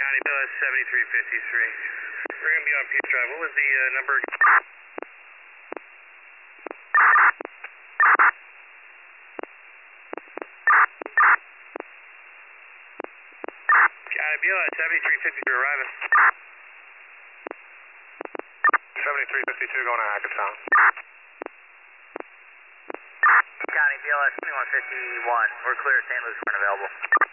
County, BLS 7353. We're going to be on Peace Drive. What was the number? County, BLS 7353 arriving. 7352 going to Hackettstown. County, BLS 2151. We're clear, St. Louis, we're unavailable.